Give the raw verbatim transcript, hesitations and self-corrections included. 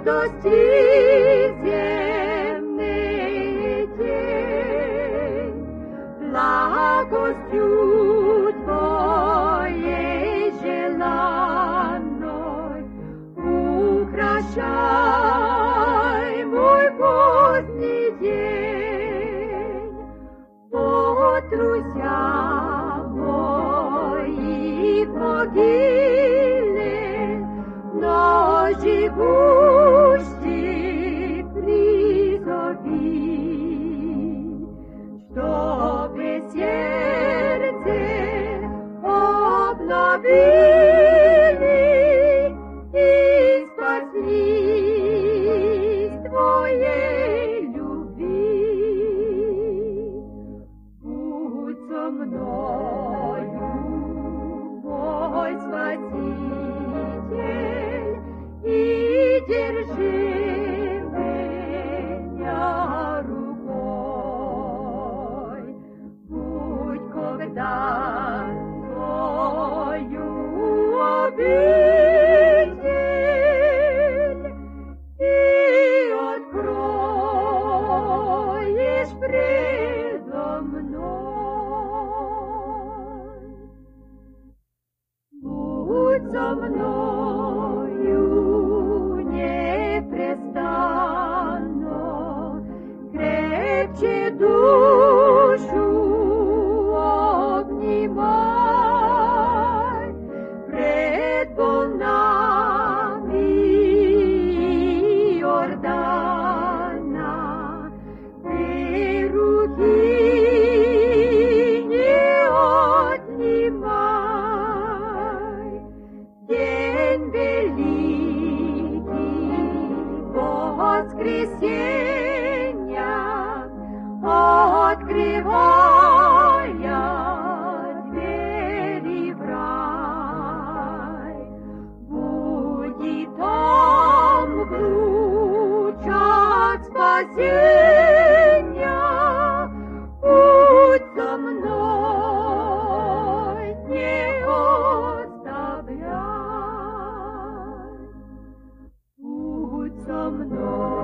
радости земный день, благостью Твоей желанной украшай мой поздний день. От друзья мои в могиле, но живущий призови, чтобы сердце обновили и спаслись Твоей любви. Будь со мною, мой Спаситель, и держи меня рукой. Будь когда Твою обитель и откроешь предо мной. Будь со мною непрестанно, крепче душу обнимай, пред волнами Иордана ты руки не отнимай. День великий воскресенья, открывая двери в рай, будет там ключ от спасения. Будь со мной, не оставляй. Будь со мной.